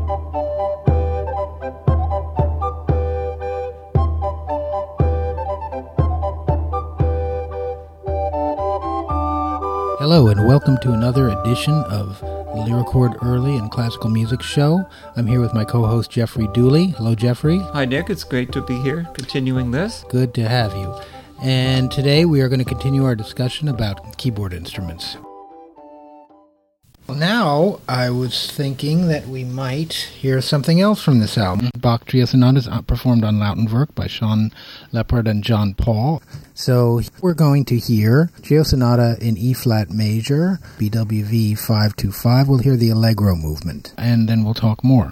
Hello and welcome to another edition of the Lyricord Early and Classical Music Show. I'm here with my co-host Jeffrey Dooley. Hello, Jeffrey. Hi, Nick. It's great to be here, continuing this. Good to have you. And today we are going to continue our discussion about keyboard instruments. Well, now I was thinking that we might hear something else from this album. Bach Trio Sonatas performed on Lautenwerk by Sean Leppard and John Paul. So we're going to hear Trio Sonata in E-flat major, BWV 525. We'll hear the Allegro movement, and then we'll talk more.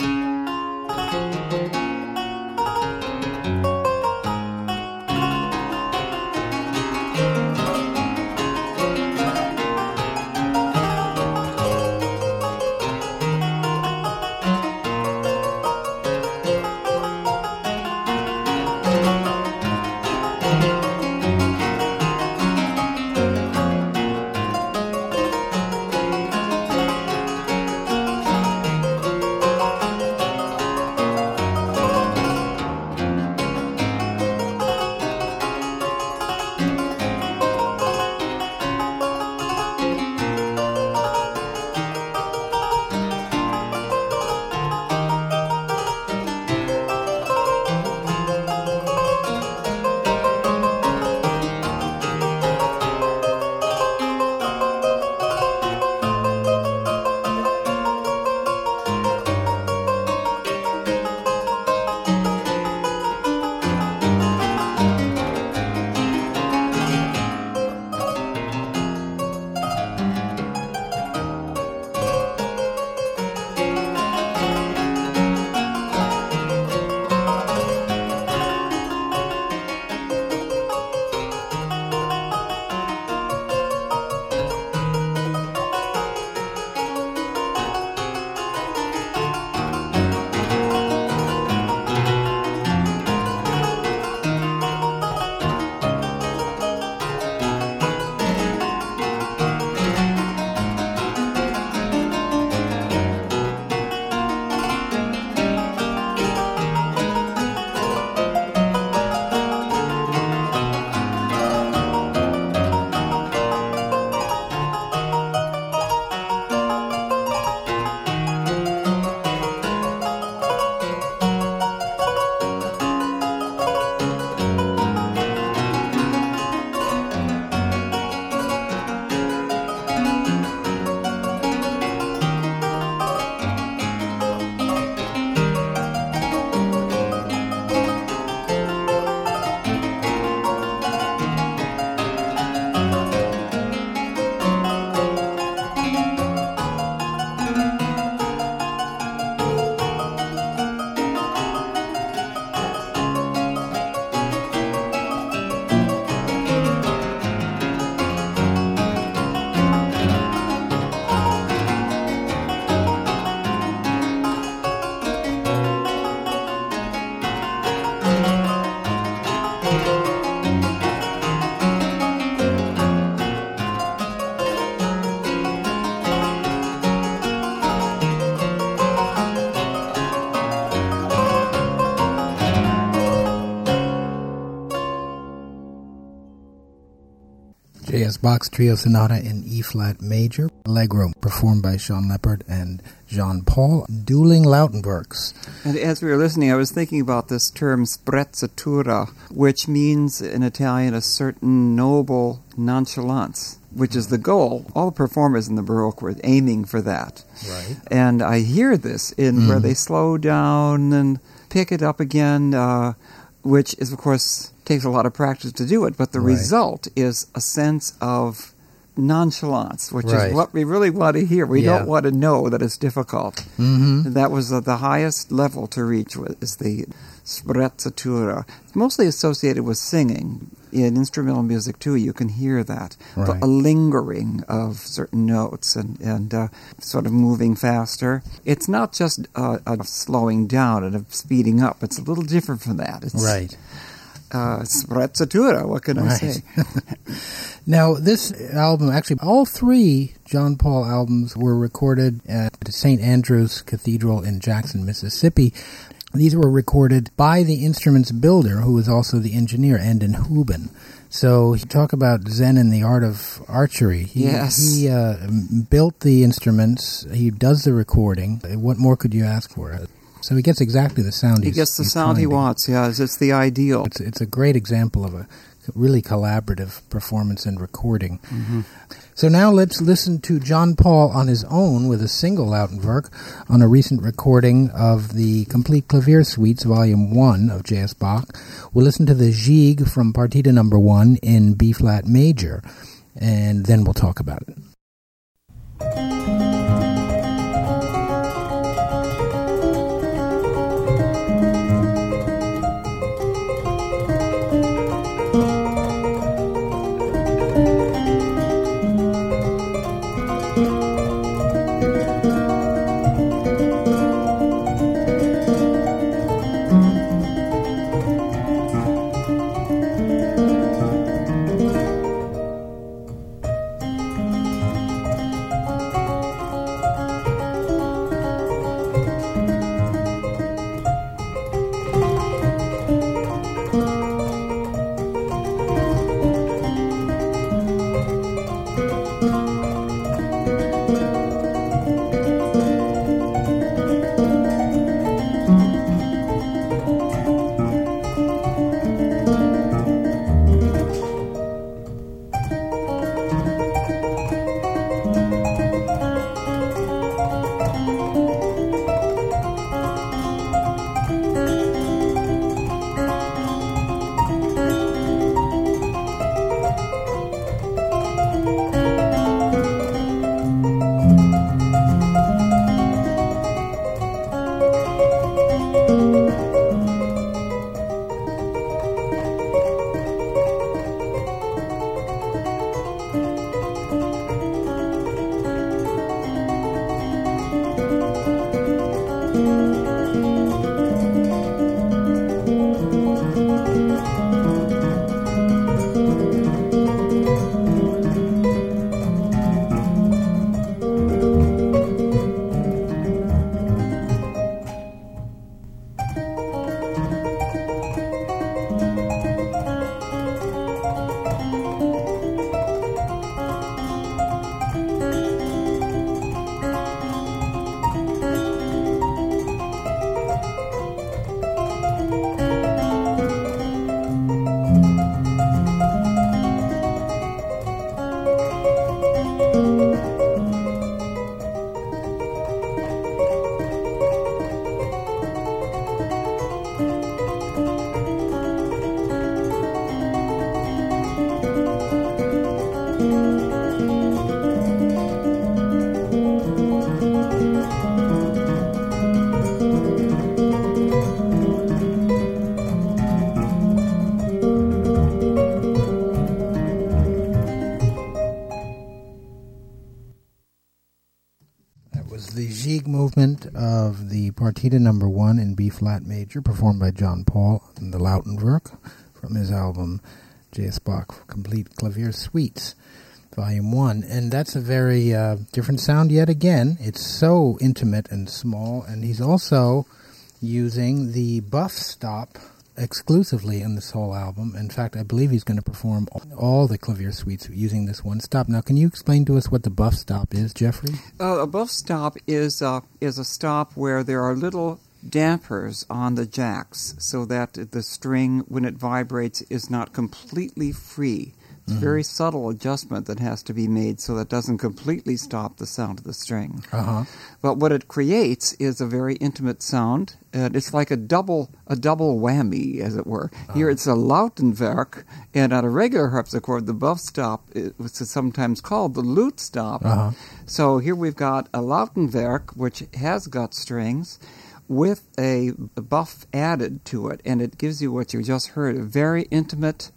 J.S. Bach's Trio Sonata in E-flat major, Allegro, performed by Sean Leppard and Jean Paul, dueling Lautenwerks. And as we were listening, I was thinking about this term sprezzatura, which means in Italian a certain noble nonchalance, which is the goal. All the performers in the Baroque were aiming for that. Right. And I hear this in where they slow down and pick it up again, which is, of course, takes a lot of practice to do it, but the result is a sense of nonchalance, which is what we really want to hear. We don't want to know that it's difficult. Mm-hmm. That was the highest level to reach, is the sprezzatura. It's mostly associated with singing. In instrumental music, too, you can hear that. A lingering of certain notes and sort of moving faster. It's not just a slowing down and a speeding up. It's a little different from that. It's, sprezzatura, what can I say? Now, this album, actually, all three John Paul albums were recorded at St. Andrew's Cathedral in Jackson, Mississippi. These were recorded by the instruments builder, who was also the engineer, Andon Huben. So, talk about Zen and the art of archery. He built the instruments. He does the recording. What more could you ask for? So he gets exactly the sound he gets the sound he wants. Yeah, it's the ideal. It's a great example of a really collaborative performance and recording. Mm-hmm. So now let's listen to John Paul on his own with a single Lautenwerk on a recent recording of the Complete Clavier Suites, Volume 1 of J.S. Bach. We'll listen to the Gigue from Partita No. 1 in B-flat major, and then we'll talk about it. Movement of the Partita No. 1 in B-flat major, performed by John Paul in the Lautenwerk from his album J.S. Bach Complete Clavier Suites, Volume 1. And that's a very different sound yet again. It's so intimate and small, and he's also using the buff stop exclusively in this whole album. In fact, I believe he's going to perform all the clavier suites using this one stop. Now, can you explain to us what the buff stop is, Jeffrey? A buff stop is a stop where there are little dampers on the jacks so that the string, when it vibrates, is not completely free. It's a very subtle adjustment that has to be made so that it doesn't completely stop the sound of the string. But what it creates is a very intimate sound. It's like a double whammy, as it were. Here it's a Lautenwerk, and on a regular harpsichord, the buff stop is sometimes called the lute stop. So here we've got a Lautenwerk, which has got strings, with a buff added to it, and it gives you what you just heard, a very intimate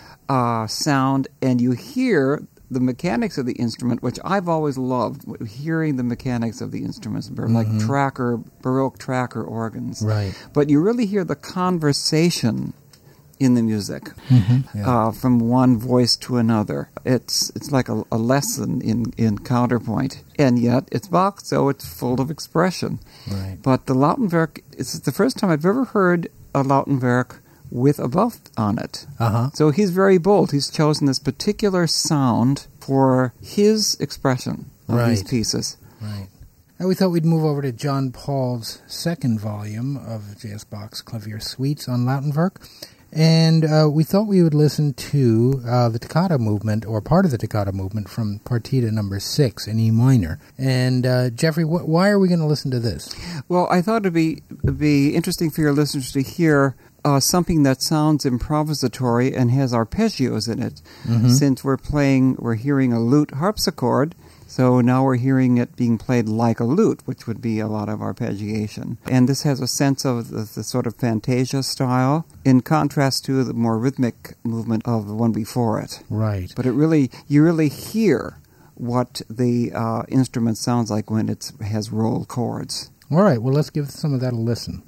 sound, and you hear the mechanics of the instrument, which I've always loved, hearing the mechanics of the instruments. They're like Baroque tracker organs. Right. But you really hear the conversation in the music, from one voice to another. It's like a lesson in counterpoint, and yet it's Bach, so it's full of expression. Right. But the Lautenwerk, it's the first time I've ever heard a Lautenwerk with a buff on it. So he's very bold. He's chosen this particular sound for his expression of these pieces. Right. And we thought we'd move over to John Paul's second volume of J.S. Bach's Clavier Suites on Lautenwerk. And we thought we would listen to the toccata movement, or part of the toccata movement, from Partita number 6 in E minor. And Jeffrey, why are we going to listen to this? Well, I thought it'd be interesting for your listeners to hear something that sounds improvisatory and has arpeggios in it. Since we're hearing a lute harpsichord, so now we're hearing it being played like a lute, which would be a lot of arpeggiation. And this has a sense of the sort of fantasia style, in contrast to the more rhythmic movement of the one before it. Right. But you really hear what the instrument sounds like when it has rolled chords. All right, well, let's give some of that a listen.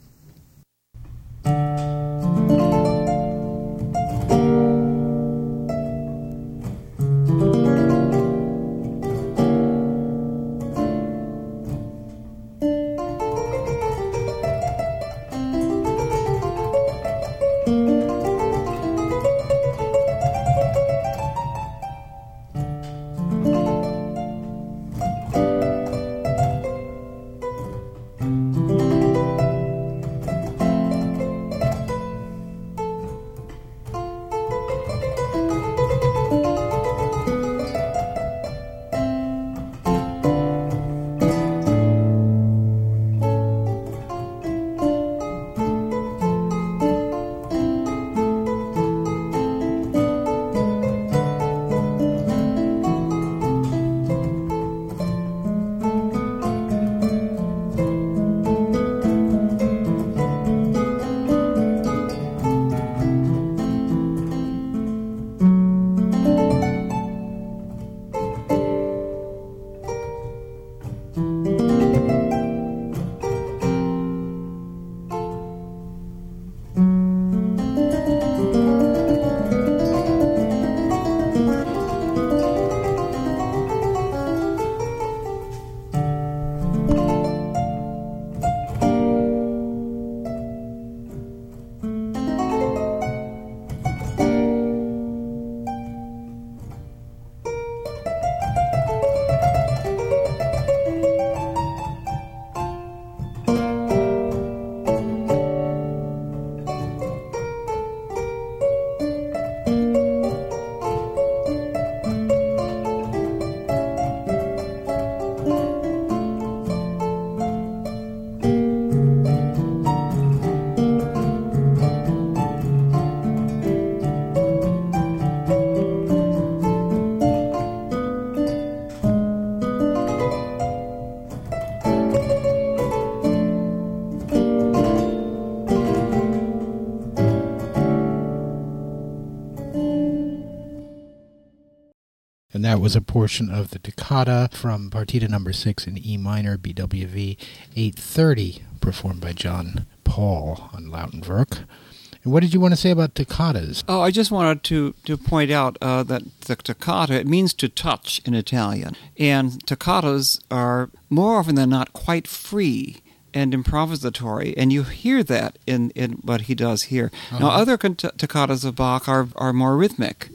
And that was a portion of the toccata from Partita number 6 in E minor, BWV 830, performed by John Paul on Lautenwerk. And what did you want to say about toccatas? Oh, I just wanted to point out that the toccata, it means to touch in Italian. And toccatas are more often than not quite free and improvisatory, and you hear that in what he does here. Now, other toccatas of Bach are more rhythmic.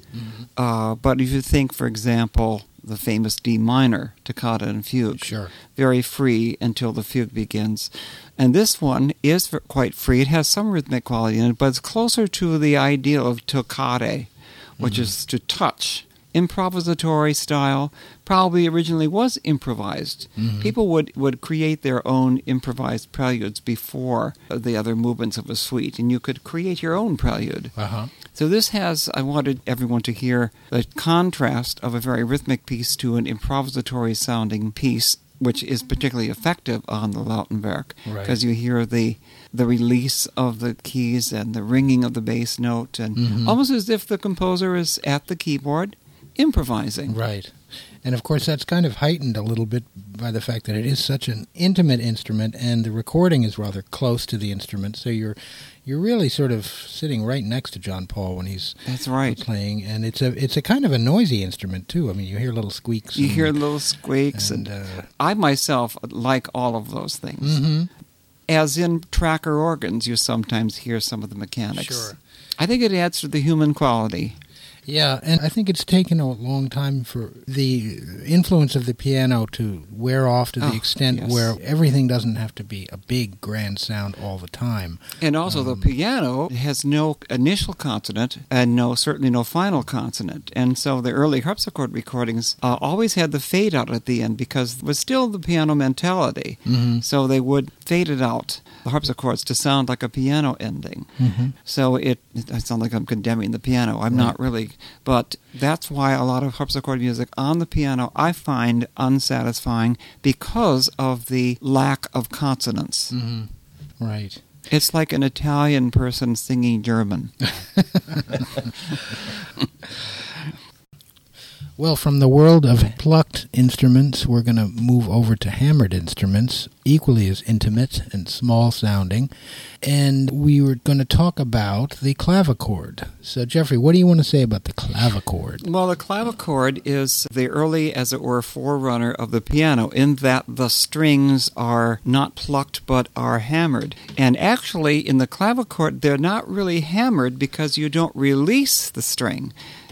But if you think, for example, the famous D minor toccata and fugue, very free until the fugue begins. And this one is quite free. It has some rhythmic quality in it, but it's closer to the ideal of toccare, which is to touch. Improvisatory style probably originally was improvised. People would create their own improvised preludes before the other movements of a suite, and you could create your own prelude. So this has, I wanted everyone to hear the contrast of a very rhythmic piece to an improvisatory sounding piece, which is particularly effective on the Lautenwerk, because you hear the release of the keys and the ringing of the bass note, and almost as if the composer is at the keyboard improvising. Right. And of course, that's kind of heightened a little bit by the fact that it is such an intimate instrument, and the recording is rather close to the instrument. So you're really sort of sitting right next to John Paul when he's playing, and it's a kind of a noisy instrument too. I mean, you hear little squeaks. You hear little squeaks, and I myself like all of those things. Mm-hmm. As in tracker organs, you sometimes hear some of the mechanics. Sure. I think it adds to the human quality. Yeah, and I think it's taken a long time for the influence of the piano to wear off to the extent where everything doesn't have to be a big, grand sound all the time. And also the piano has no initial consonant and certainly no final consonant. And so the early harpsichord recordings always had the fade out at the end because it was still the piano mentality. Mm-hmm. So they would fade it out, the harpsichords, to sound like a piano ending. Mm-hmm. So I sound like I'm condemning the piano. I'm not really. But that's why a lot of harpsichord music on the piano I find unsatisfying because of the lack of consonants. Mm-hmm. Right. It's like an Italian person singing German. Well, from the world of plucked instruments, we're going to move over to hammered instruments, equally as intimate and small sounding. And we were going to talk about the clavichord. So, Jeffrey, what do you want to say about the clavichord? Well, the clavichord is the early, as it were, forerunner of the piano in that the strings are not plucked but are hammered. And actually, in the clavichord, they're not really hammered because you don't release the string.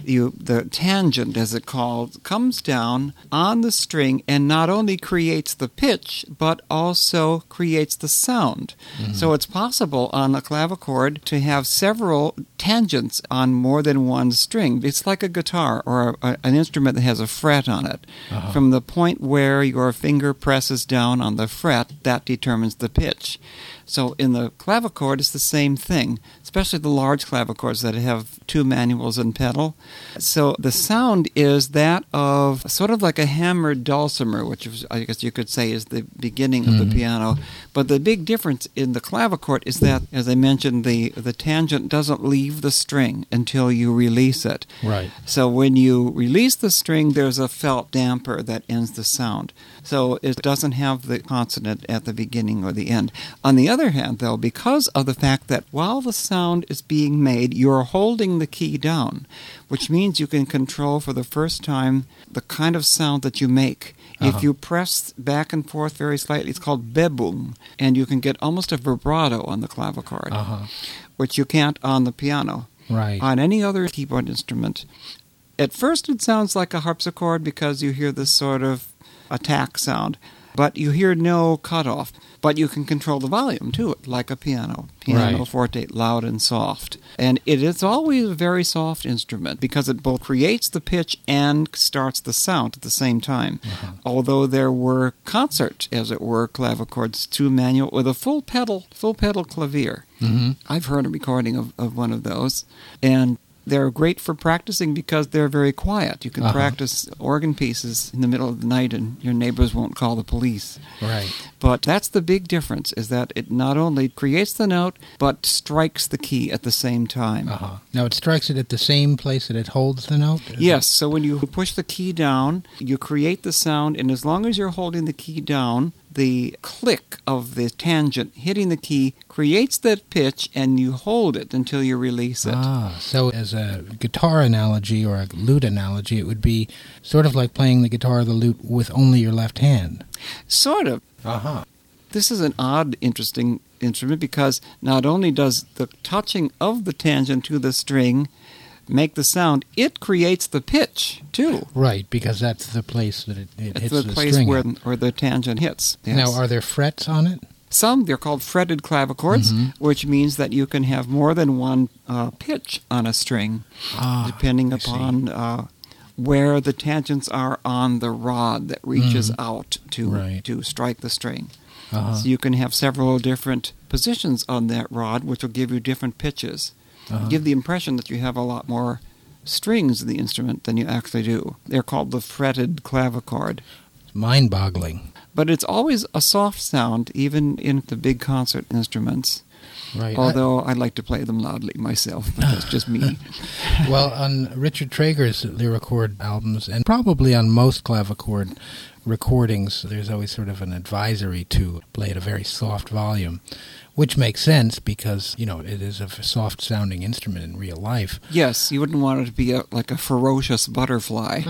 The tangent, as it's called, comes down on the string and not only creates the pitch, but also creates the sound. Mm-hmm. So it's possible on a clavichord to have several tangents on more than one string. It's like a guitar or an instrument that has a fret on it. Uh-huh. From the point where your finger presses down on the fret, that determines the pitch. So in the clavichord, it's the same thing, especially the large clavichords that have two manuals and pedal. So the sound is that of sort of like a hammered dulcimer, which is, I guess you could say is the beginning of the piano. But the big difference in the clavichord is that, as I mentioned, the tangent doesn't leave the string until you release it. Right. So when you release the string, there's a felt damper that ends the sound. So it doesn't have the consonant at the beginning or the end. On the other hand, though, because of the fact that while the sound is being made, you're holding the key down, which means you can control for the first time the kind of sound that you make. Uh-huh. If you press back and forth very slightly, it's called bebung, and you can get almost a vibrato on the clavichord, which you can't on the piano. Right. On any other keyboard instrument. At first it sounds like a harpsichord because you hear this sort of attack sound, but you hear no cutoff. But you can control the volume to it, like a piano forte, loud and soft. And it is always a very soft instrument because it both creates the pitch and starts the sound at the same time. Uh-huh. Although there were concert, as it were, clavichords, two manual with a full pedal clavier. Mm-hmm. I've heard a recording of one of those, and they're great for practicing because they're very quiet. You can practice organ pieces in the middle of the night and your neighbors won't call the police. Right. But that's the big difference, is that it not only creates the note, but strikes the key at the same time. Uh-huh. Now it strikes it at the same place that it holds the note? Yes, so when you push the key down, you create the sound, and as long as you're holding the key down, the click of the tangent hitting the key creates that pitch, and you hold it until you release it. So as a guitar analogy or a lute analogy, it would be sort of like playing the guitar or the lute with only your left hand. Sort of. Uh-huh. This is an odd, interesting instrument because not only does the touching of the tangent to the string make the sound, it creates the pitch, too. Right, because that's the place that it hits the string. It's the place where the tangent hits. Yes. Now, are there frets on it? Some, they're called fretted clavichords, which means that you can have more than one pitch on a string, depending upon where the tangents are on the rod that reaches out to strike the string. Uh-huh. So you can have several different positions on that rod, which will give you different pitches. Give the impression that you have a lot more strings in the instrument than you actually do. They're called the fretted clavichord. It's mind-boggling. But it's always a soft sound, even in the big concert instruments. Right. Although I like to play them loudly myself, but that's just me. Well, on Richard Traeger's Lyrichord albums, and probably on most clavichord recordings, there's always sort of an advisory to play at a very soft volume, which makes sense because, it is a soft-sounding instrument in real life. Yes, you wouldn't want it to be like a ferocious butterfly.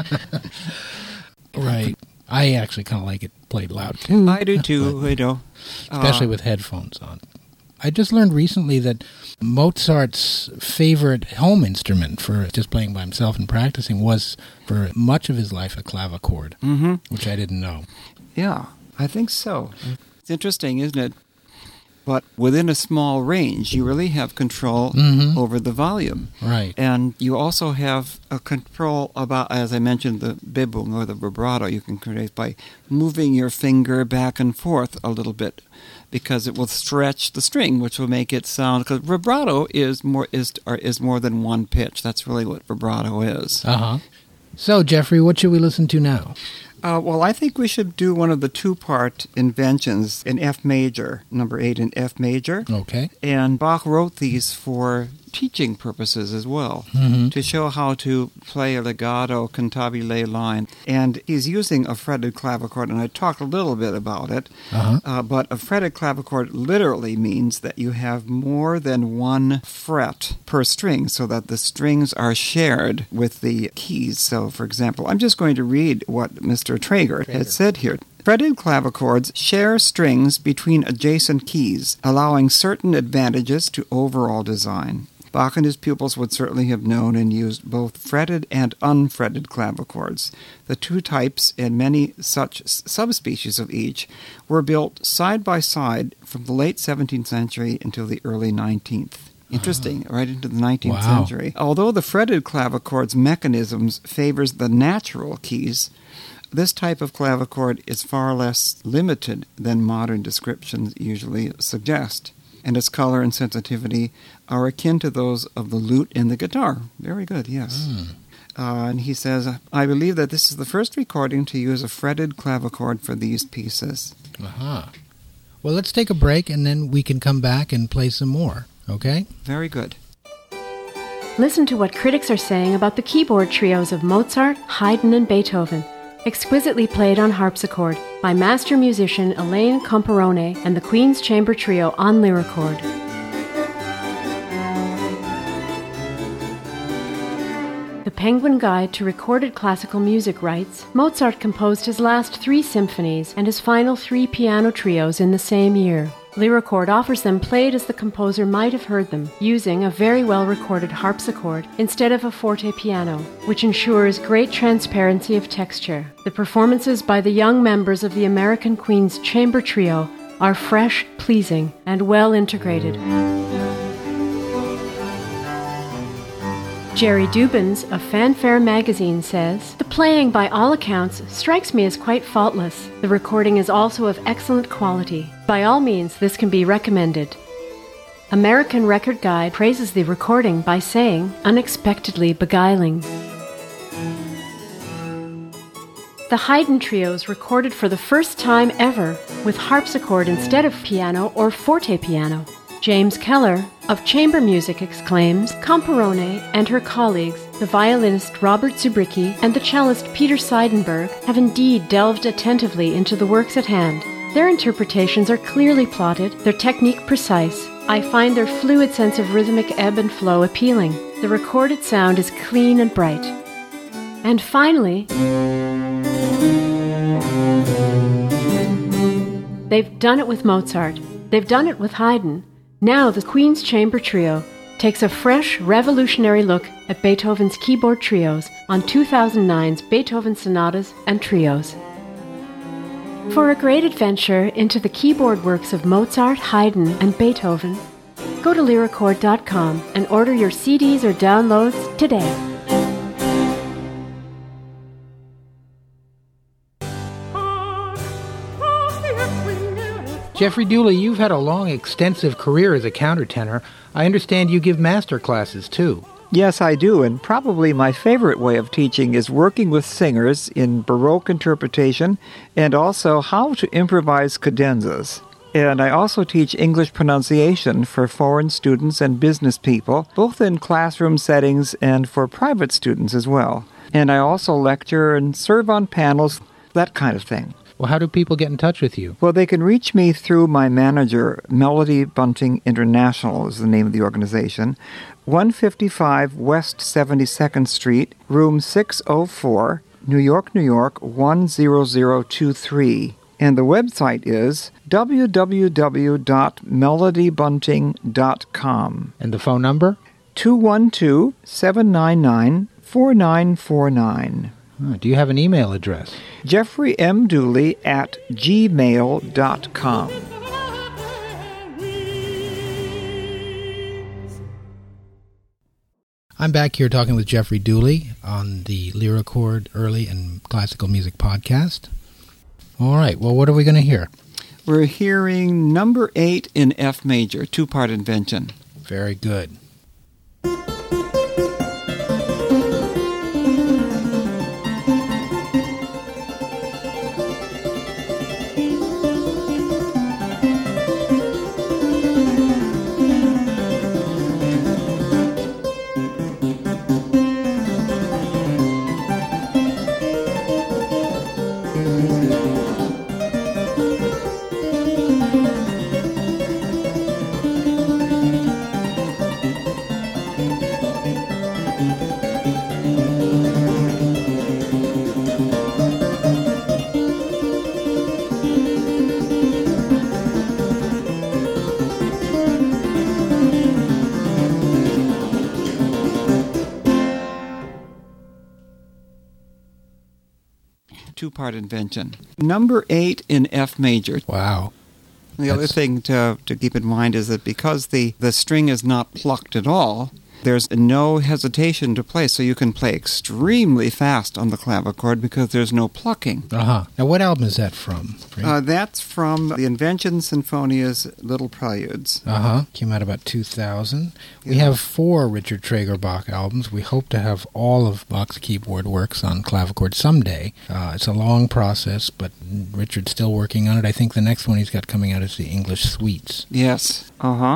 Right. I actually kind of like it played loud, too. I do, too, Especially with headphones on. I just learned recently that Mozart's favorite home instrument for just playing by himself and practicing was, for much of his life, a clavichord, which I didn't know. Yeah, I think so. It's interesting, isn't it? But within a small range, you really have control over the volume. Right. And you also have a control about, as I mentioned, the Bebung or the vibrato you can create by moving your finger back and forth a little bit, because it will stretch the string, which will make it sound. Because vibrato is more than one pitch. That's really what vibrato is. So, Jeffrey, what should we listen to now? Well, I think we should do one of the two-part inventions in F major, number 8 in F major. Okay. And Bach wrote these for teaching purposes as well, to show how to play a legato cantabile line. And he's using a fretted clavichord, and I talked a little bit about it. But a fretted clavichord literally means that you have more than one fret per string, so that the strings are shared with the keys. So, for example, I'm just going to read what Mr. Traeger had said here. Fretted clavichords share strings between adjacent keys, allowing certain advantages to overall design. Bach and his pupils would certainly have known and used both fretted and unfretted clavichords. The two types, and many such subspecies of each, were built side by side from the late 17th century until the early 19th. Interesting, right into the 19th century. Although the fretted clavichord's mechanisms favors the natural keys, this type of clavichord is far less limited than modern descriptions usually suggest, and its color and sensitivity are akin to those of the lute and the guitar. Very good, yes. And he says, I believe that this is the first recording to use a fretted clavichord for these pieces. Well, let's take a break, and then we can come back and play some more, okay? Very good. Listen to what critics are saying about the keyboard trios of Mozart, Haydn, and Beethoven, exquisitely played on harpsichord by master musician Elaine Comparone and the Queen's Chamber Trio on Lyrichord. The Penguin Guide to Recorded Classical Music writes, Mozart composed his last 3 symphonies and his final 3 piano trios in the same year. Lyrichord offers them played as the composer might have heard them, using a very well-recorded harpsichord instead of a forte piano, which ensures great transparency of texture. The performances by the young members of the American Queen's Chamber Trio are fresh, pleasing, and well integrated. Jerry Dubins of Fanfare magazine says, the playing by all accounts strikes me as quite faultless. The recording is also of excellent quality. By all means, this can be recommended. American Record Guide praises the recording by saying, unexpectedly beguiling. The Haydn trios recorded for the first time ever with harpsichord instead of piano or forte piano. James Keller of Chamber Music exclaims, Comparone and her colleagues, the violinist Robert Zubricki and the cellist Peter Seidenberg, have indeed delved attentively into the works at hand. Their interpretations are clearly plotted, their technique precise. I find their fluid sense of rhythmic ebb and flow appealing. The recorded sound is clean and bright. And finally, they've done it with Mozart. They've done it with Haydn. Now the Queen's Chamber Trio takes a fresh, revolutionary look at Beethoven's keyboard trios on 2009's Beethoven Sonatas and Trios. For a great adventure into the keyboard works of Mozart, Haydn, and Beethoven, go to Lyrichord.com and order your CDs or downloads today. Jeffrey Dooley, you've had a long, extensive career as a countertenor. I understand you give master classes, too. Yes, I do, and probably my favorite way of teaching is working with singers in Baroque interpretation and also how to improvise cadenzas. And I also teach English pronunciation for foreign students and business people, both in classroom settings and for private students as well. And I also lecture and serve on panels, that kind of thing. Well, how do people get in touch with you? Well, they can reach me through my manager. Melody Bunting International is the name of the organization. 155 West 72nd Street, room 604, New York, New York, 10023. And the website is www.melodybunting.com. And the phone number? 212-799-4949. Do you have an email address? jeffreymdooley@gmail.com. I'm back here talking with Jeffrey Dooley on the Lyrichord Early and Classical Music Podcast. All right, well, what are we going to hear? We're hearing number 8 in F major, two-part invention. Very good. Two-part invention. Number 8 in F major. Wow. The other thing to keep in mind is that because the string is not plucked at all, there's no hesitation to play, so you can play extremely fast on the clavichord because there's no plucking. Now, what album is that from? That's from the Invention Sinfonia's Little Preludes. Came out about 2000. We have 4 Richard Traeger Bach albums. We hope to have all of Bach's keyboard works on clavichord someday. It's a long process, but Richard's still working on it. I think the next one he's got coming out is the English Suites. Yes.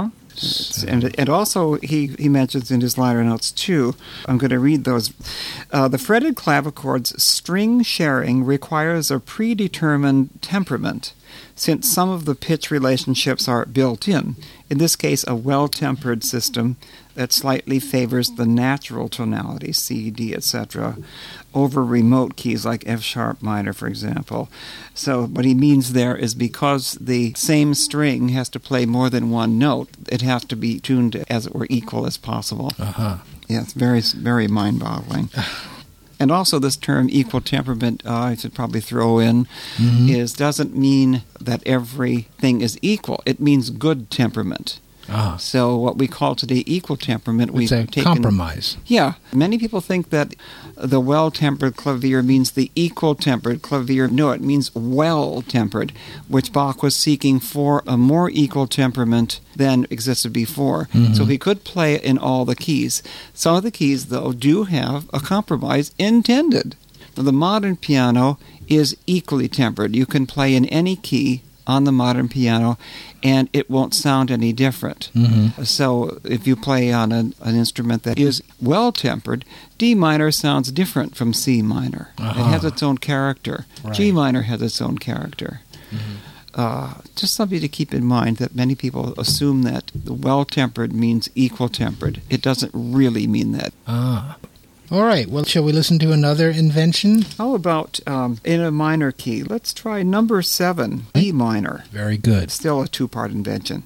And also, he mentions in his liner notes, too, I'm going to read those. The fretted clavichord's string sharing requires a predetermined temperament, since some of the pitch relationships are built in. In this case, a well-tempered system that slightly favors the natural tonality, C, D, etc., over remote keys like F-sharp minor, for example. So what he means there is because the same string has to play more than one note, it has to be tuned as it were equal as possible. Yeah, it's very, very mind-boggling. And also this term equal temperament, I should probably throw in, doesn't mean that everything is equal. It means good temperament. So what we call today equal temperament, we've taken compromise. Yeah. Many people think that the well-tempered clavier means the equal-tempered clavier. No, it means well-tempered, which Bach was seeking for a more equal temperament than existed before. So he could play in all the keys. Some of the keys, though, do have a compromise intended. Now, the modern piano is equally tempered. You can play in any key on the modern piano, and it won't sound any different. So if you play on an instrument that is well-tempered, D minor sounds different from C minor. It has its own character. Right. G minor has its own character. Just something to keep in mind, that many people assume that the well-tempered means equal-tempered. It doesn't really mean that. All right, well, shall we listen to another invention? How about in a minor key? Let's try number 7, E minor. Very good. Still a two-part invention.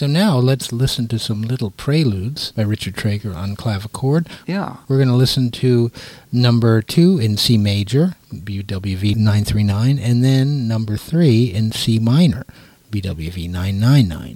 So now let's listen to some little preludes by Richard Traeger on clavichord. Yeah. We're going to listen to number 2 in C major, BWV 939, and then number 3 in C minor, BWV 999.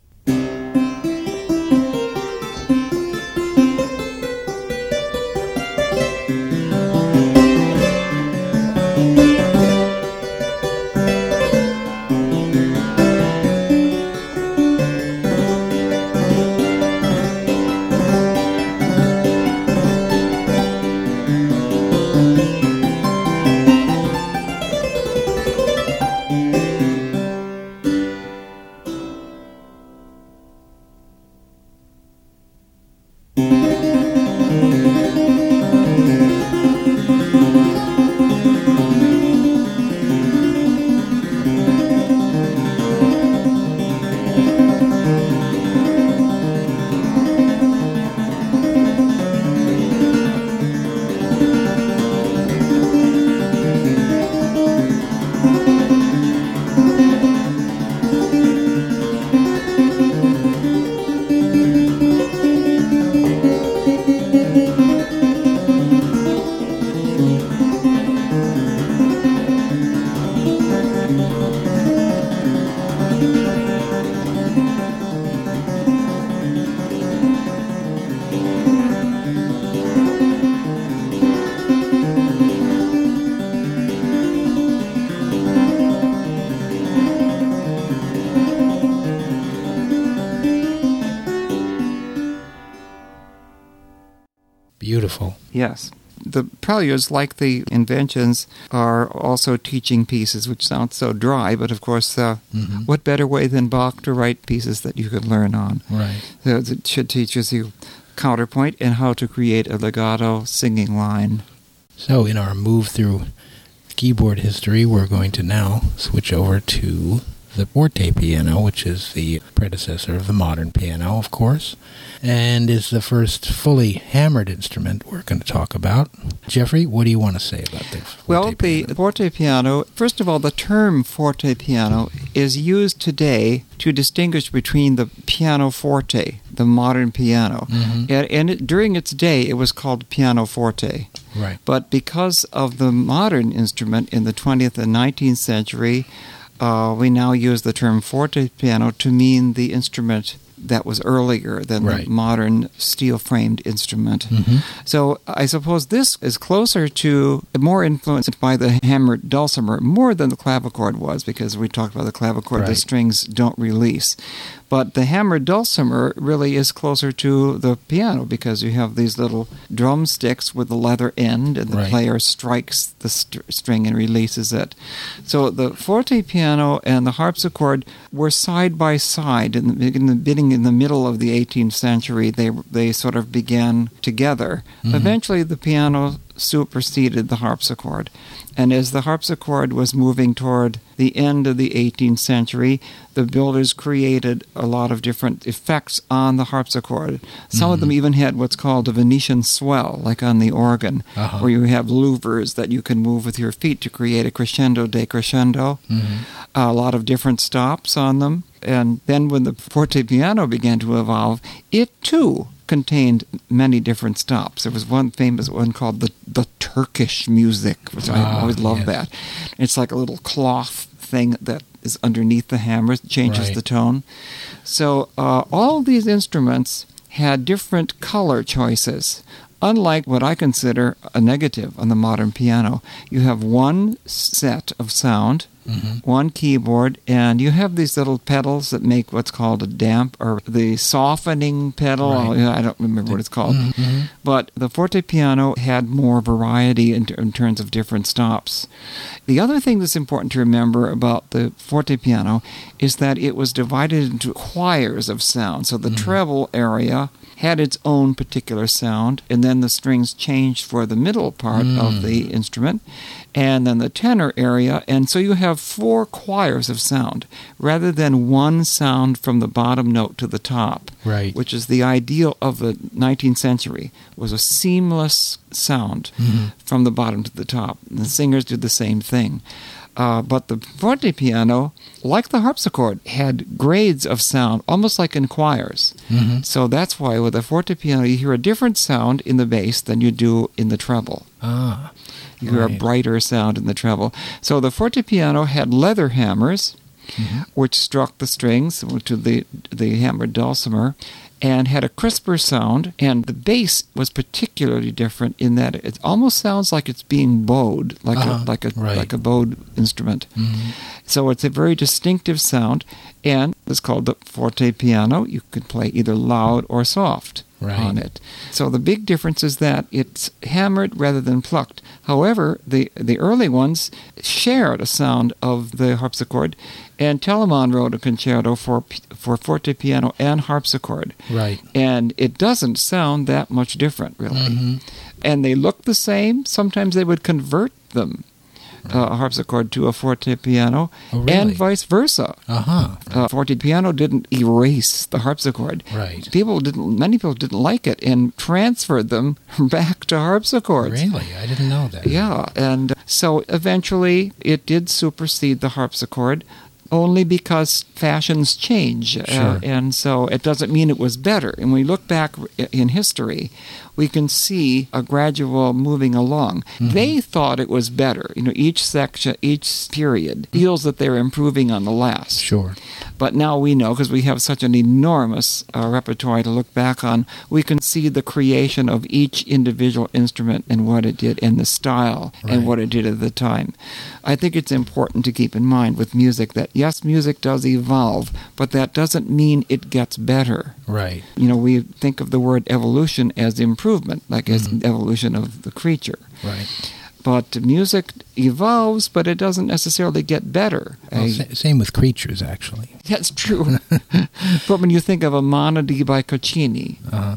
Beautiful. Yes. The preludes, like the inventions, are also teaching pieces, which sounds so dry, but of course, what better way than Bach to write pieces that you could learn on? Right. So it should teaches you counterpoint and how to create a legato singing line. So in our move through keyboard history, we're going to now switch over to the forte piano, which is the predecessor of the modern piano, of course, and is the first fully hammered instrument we're going to talk about. Jeffrey, what do you want to say about the forte piano? The forte piano, first of all, the term forte piano is used today to distinguish between the pianoforte, the modern piano, and during its day it was called pianoforte. Right. But because of the modern instrument in the 20th and 19th century, we now use the term forte piano to mean the instrument that was earlier than the modern steel-framed instrument. So I suppose this is closer to, more influenced by the hammered dulcimer, more than the clavichord was, because we talked about the clavichord, the strings don't release. But the hammered dulcimer really is closer to the piano, because you have these little drumsticks with the leather end, and the player strikes the string and releases it. So the forte piano and the harpsichord were side by side in the middle of the 18th century. They sort of began together. Eventually, the piano superseded the harpsichord. And as the harpsichord was moving toward the end of the 18th century, the builders created a lot of different effects on the harpsichord. Some of them even had what's called a Venetian swell, like on the organ, where you have louvers that you can move with your feet to create a crescendo decrescendo. A lot of different stops on them. And then when the forte piano began to evolve, it too contained many different stops. There was one famous one called the Turkish music, which I always love that. It's like a little cloth thing that is underneath the hammer, it changes the tone. So all these instruments had different color choices. Unlike what I consider a negative on the modern piano, you have one set of sound, one keyboard, and you have these little pedals that make what's called a damp, or the softening pedal. I don't remember what it's called. But the forte piano had more variety in terms of different stops. The other thing that's important to remember about the forte piano is that it was divided into choirs of sound. So the treble area had its own particular sound, and then the strings changed for the middle part of the instrument, and then the tenor area, and so you have 4 choirs of sound, rather than one sound from the bottom note to the top, which is the ideal of the 19th century, was a seamless sound from the bottom to the top. And the singers did the same thing. But the fortepiano, like the harpsichord, had grades of sound, almost like in choirs. Mm-hmm. So that's why with a fortepiano you hear a different sound in the bass than you do in the treble. Ah, You hear a brighter sound in the treble. So the fortepiano had leather hammers, which struck the strings to the hammered dulcimer, and had a crisper sound, and the bass was particularly different in that it almost sounds like it's being bowed, like a bowed instrument. Mm-hmm. So it's a very distinctive sound, and it's called the fortepiano. You can play either loud or soft on it. So the big difference is that it's hammered rather than plucked. However, the early ones shared a sound of the harpsichord, and Telemann wrote a concerto for fortepiano and harpsichord. Right. And it doesn't sound that much different, really. Mm-hmm. And they look the same. Sometimes they would convert them, a harpsichord to a fortepiano, and vice versa. Fortepiano didn't erase the harpsichord. Right. Many people didn't like it and transferred them back to harpsichords. Really? I didn't know that. Yeah, and so eventually it did supersede the harpsichord, only because fashions change. Sure. And so it doesn't mean it was better. And when we look back in history, we can see a gradual moving along. Mm-hmm. They thought it was better. Each section, each period feels that they're improving on the last. Sure. But now we know, because we have such an enormous repertoire to look back on, we can see the creation of each individual instrument and what it did and the style and what it did at the time. I think it's important to keep in mind with music that, yes, music does evolve, but that doesn't mean it gets better. Right. We think of the word evolution as improvement, like as evolution of the creature. Right. But music evolves, but it doesn't necessarily get better. Well, same with creatures, actually. That's true. But when you think of a monody by Coccini,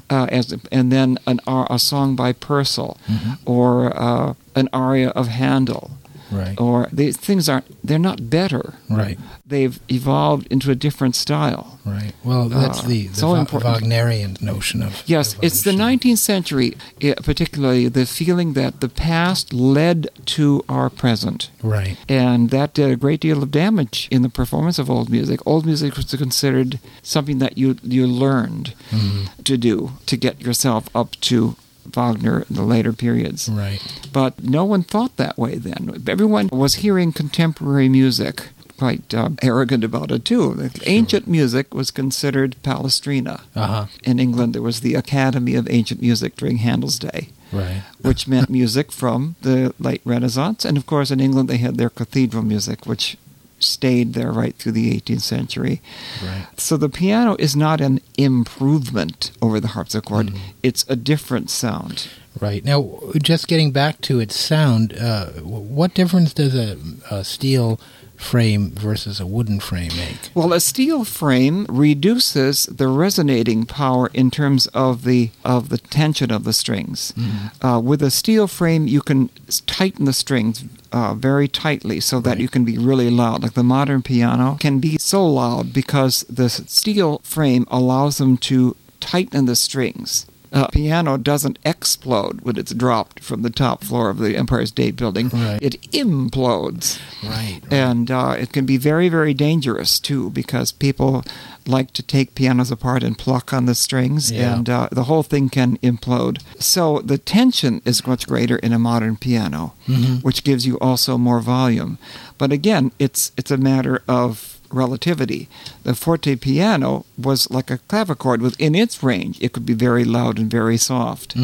and then a song by Purcell, or an aria of Handel, right, or these things they're not better. Right. They've evolved into a different style. Right. Well, that's the Wagnerian notion of yes, evolution. it's the 19th century, particularly the feeling that the past led to our present. Right. And that did a great deal of damage in the performance of old music. Old music was considered something that you learned to do to get yourself up to Wagner in the later periods. Right. But no one thought that way then. Everyone was hearing contemporary music, quite arrogant about it too. Sure. Ancient music was considered Palestrina. In England, there was the Academy of Ancient Music during Handel's day. Right. Which meant music from the late Renaissance. And of course, in England, they had their cathedral music, which stayed there right through the 18th century. Right. So the piano is not an improvement over the harpsichord. It's a different sound. Right. Now, just getting back to its sound, what difference does a steel frame versus a wooden frame make? Well, a steel frame reduces the resonating power in terms of the tension of the strings. With a steel frame, you can tighten the strings very tightly so that you can be really loud. Like the modern piano can be so loud because the steel frame allows them to tighten the strings. Piano doesn't explode when it's dropped from the top floor of the Empire State Building. Right. It implodes. Right. And it can be very, very dangerous, too, because people like to take pianos apart and pluck on the strings, and the whole thing can implode. So the tension is much greater in a modern piano, which gives you also more volume. But again, it's a matter of relativity. The fortepiano was like a clavichord within its range. It could be very loud and very soft.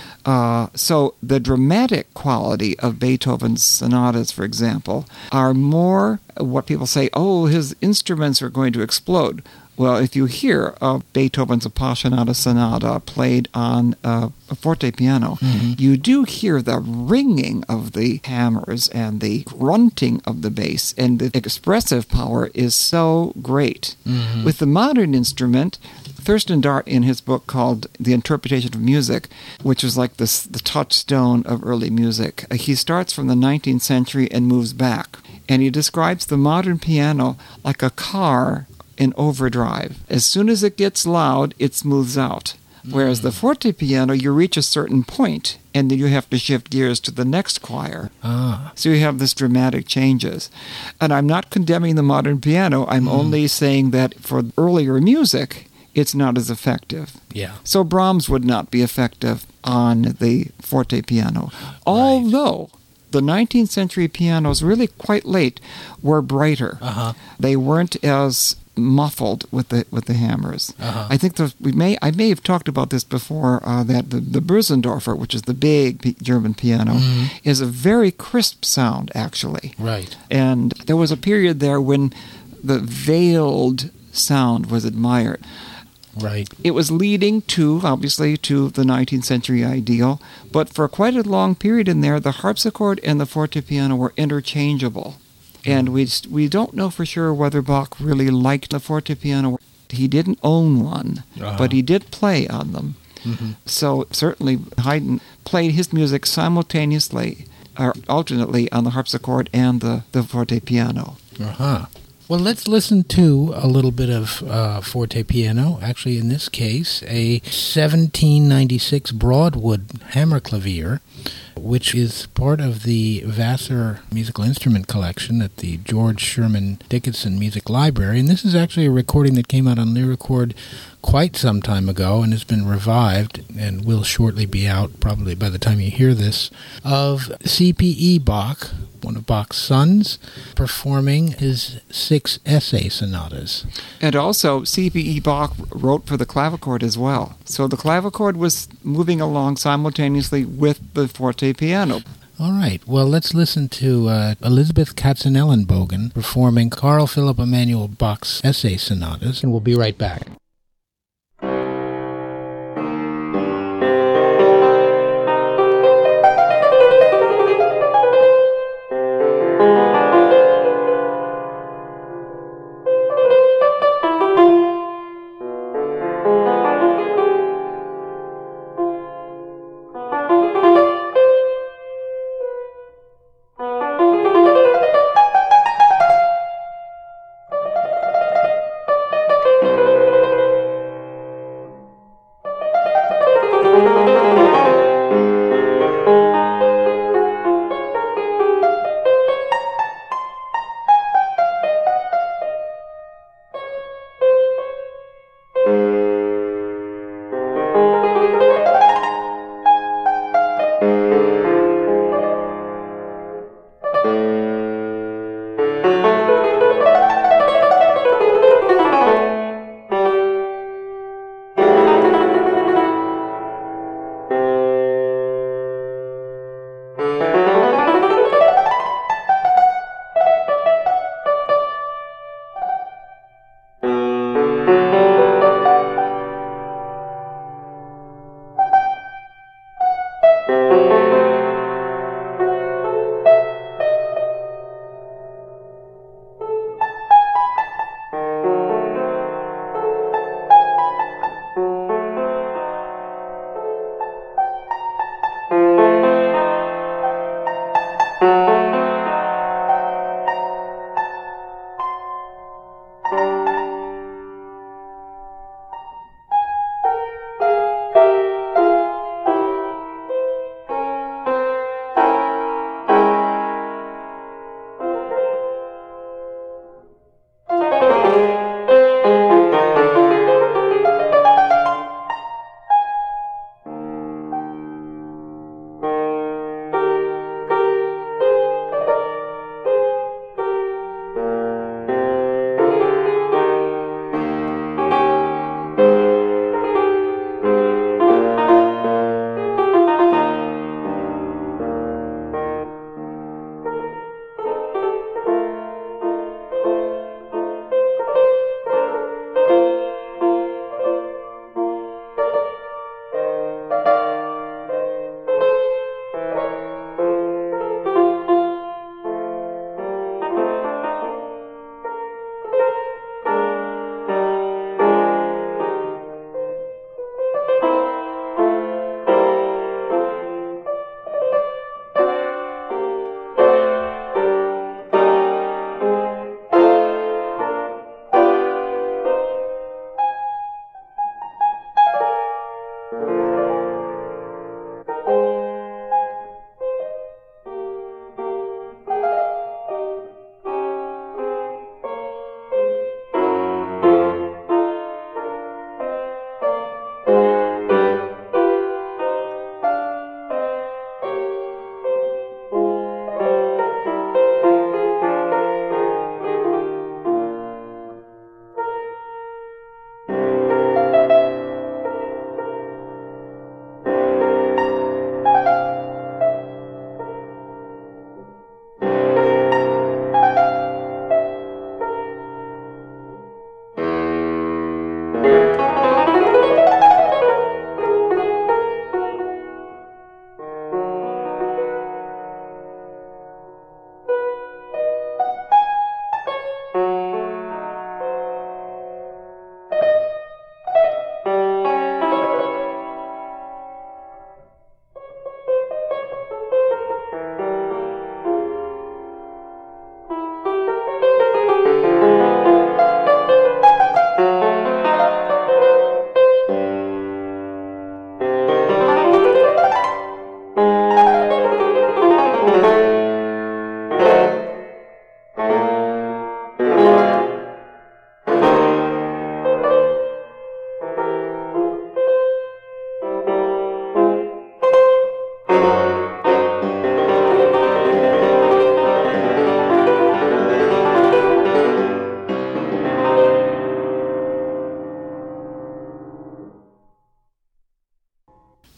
So the dramatic quality of Beethoven's sonatas, for example, are more what people say, his instruments are going to explode. Well, if you hear Beethoven's Appassionata Sonata played on a fortepiano, you do hear the ringing of the hammers and the grunting of the bass, and the expressive power is so great. With the modern instrument, Thurston Dart, in his book called The Interpretation of Music, which is like the touchstone of early music, he starts from the 19th century and moves back. And he describes the modern piano like a car in overdrive. As soon as it gets loud, it smooths out. Whereas the forte piano, you reach a certain point, and then you have to shift gears to the next choir. So you have this dramatic changes. And I'm not condemning the modern piano. I'm only saying that for earlier music, it's not as effective. Yeah. So Brahms would not be effective on the forte piano. Although the 19th century pianos, really quite late, were brighter. They weren't as muffled with the hammers. I think I may have talked about this before, that the Bösendorfer, which is the big German piano, is a very crisp sound, actually. Right. And there was a period there when the veiled sound was admired. Right. It was leading to, obviously, to the 19th century ideal, but for quite a long period in there, the harpsichord and the fortepiano were interchangeable. And we don't know for sure whether Bach really liked the fortepiano. He didn't own one, but he did play on them. So certainly Haydn played his music simultaneously, or alternately, on the harpsichord and the fortepiano. Well, let's listen to a little bit of forte piano. Actually, in this case, a 1796 Broadwood Hammerklavier, which is part of the Vassar musical instrument collection at the George Sherman Dickinson Music Library. And this is actually a recording that came out on Lyricord quite some time ago and has been revived and will shortly be out, probably by the time you hear this, of C.P.E. Bach, one of Bach's sons, performing his 6 essay sonatas. And also, C.P.E. Bach wrote for the clavichord as well. So the clavichord was moving along simultaneously with the forte piano. All right. Well, let's listen to Elizabeth Katzenellenbogen performing Carl Philipp Emanuel Bach's essay sonatas, and we'll be right back.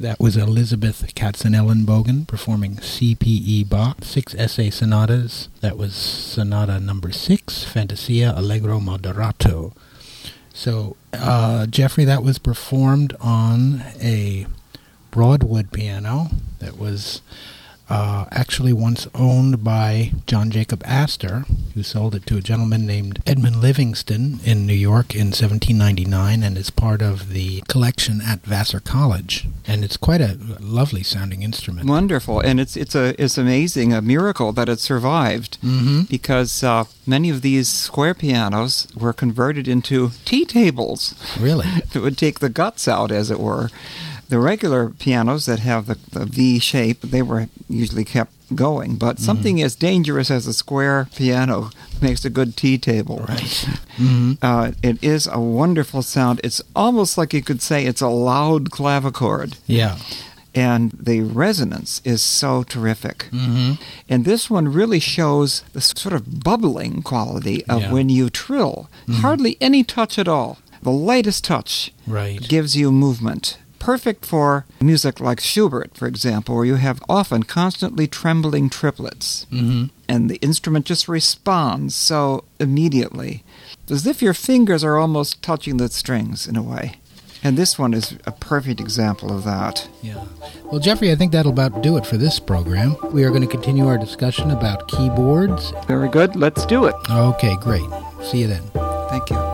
That was Elizabeth Katzenellenbogen performing C.P.E. Bach, 6 essay sonatas. That was Sonata number 6, Fantasia Allegro Moderato. So, Jeffrey, that was performed on a Broadwood piano that was actually once owned by John Jacob Astor, who sold it to a gentleman named Edmund Livingston in New York in 1799, and is part of the collection at Vassar College. And it's quite a lovely sounding instrument. Wonderful, and it's amazing, a miracle that it survived, because many of these square pianos were converted into tea tables. Really? It would take the guts out, as it were. The regular pianos that have the V shape, they were usually kept going, but something as dangerous as a square piano makes a good tea table. Right. It is a wonderful sound. It's almost like you could say it's a loud clavichord. Yeah. And the resonance is so terrific. And this one really shows the sort of bubbling quality of when you trill. Hardly any touch at all. The lightest touch gives you movement. Perfect for music like Schubert, for example, where you have often constantly trembling triplets. And the instrument just responds so immediately, as if your fingers are almost touching the strings in a way. And this one is a perfect example of that. Yeah. Well, Jeffrey, I think that'll about do it for this program. We are going to continue our discussion about keyboards. Very good. Let's do it. Okay, great. See you then. Thank you.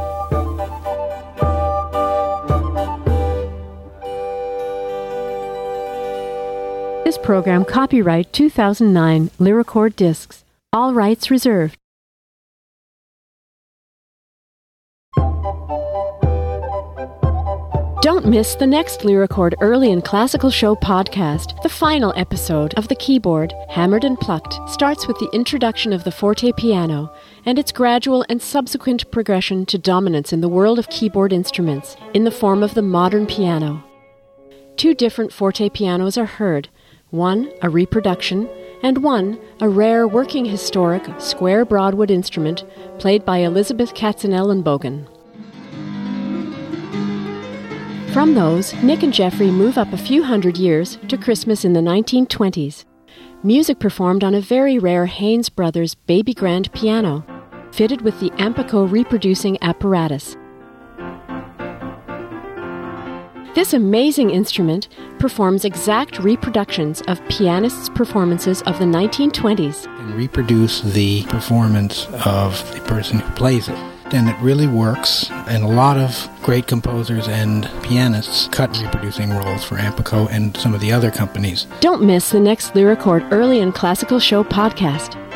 This program copyright 2009 Lyricord Discs. All rights reserved. Don't miss the next Lyricord Early and Classical Show podcast. The final episode of The Keyboard, Hammered and Plucked, starts with the introduction of the forte piano and its gradual and subsequent progression to dominance in the world of keyboard instruments in the form of the modern piano. 2 different forte pianos are heard. One, a reproduction, and one, a rare working historic square Broadwood instrument played by Elizabeth Katzenellenbogen. From those, Nick and Jeffrey move up a few hundred years to Christmas in the 1920s. Music performed on a very rare Haynes Brothers baby grand piano, fitted with the Ampico reproducing apparatus. This amazing instrument performs exact reproductions of pianists' performances of the 1920s. And reproduce the performance of the person who plays it. And it really works, and a lot of great composers and pianists cut reproducing roles for Ampico and some of the other companies. Don't miss the next Lyricord Early and Classical Show podcast.